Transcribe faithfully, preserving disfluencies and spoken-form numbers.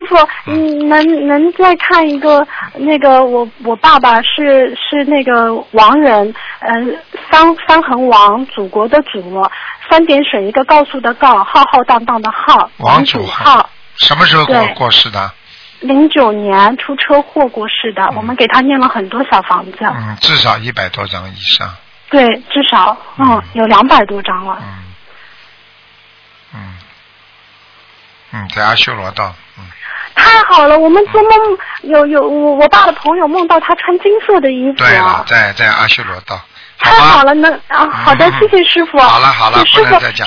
傅，嗯，能能再看一个那个我我爸爸是是那个王人，嗯、呃，三三横王，祖国的祖，三点水一个告诉的告，浩浩荡荡的浩， 王祖浩。什么时候过过世的？ 零九年出车祸过世的，嗯、我们给他念了很多小房子。 嗯，至少一百多张以上。 对，至少嗯, 嗯有两百多张了。 嗯嗯嗯，在阿修罗道。嗯。 太好了，我们做梦有有我我爸的朋友梦到他穿金色的衣服。 对了，在在阿修罗道。 太好了，能啊，好的，嗯、谢谢师傅。 好了好了， 师傅，